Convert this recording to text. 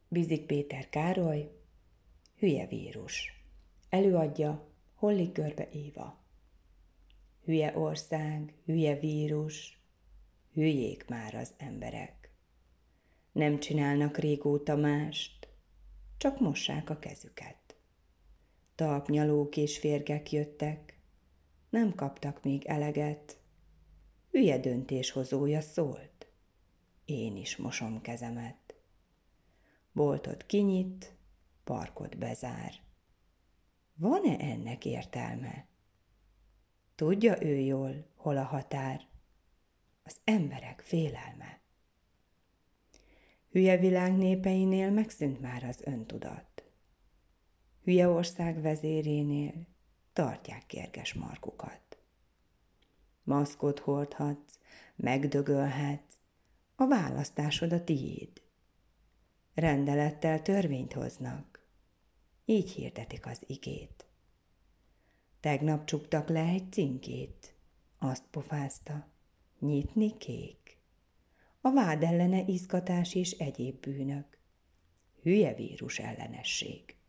Bizik Péter Károly, Hülye vírus. Előadja Hollik Görbe Éva. Hülye ország, hülye vírus, hülyék már az emberek. Nem csinálnak régóta mást, csak mossák a kezüket. Talpnyalók és férgek jöttek, nem kaptak még eleget. Hülye döntéshozója szólt, én is mosom kezemet. Boltot kinyit, parkot bezár. Van-e ennek értelme? Tudja ő jól, hol a határ, az emberek félelme. Hülye világ népeinél megszűnt már az öntudat. Hülye ország vezérénél tartják kérges markukat. Maszkot hordhatsz, megdögölhetsz, a választásod a tiéd. Rendelettel törvényt hoznak, így hirdetik az igét. Tegnap csuktak le egy cinkét, azt pofázta, nyitni kék. A vád ellene izgatás és egyéb bűnök, hülye vírus ellenesség.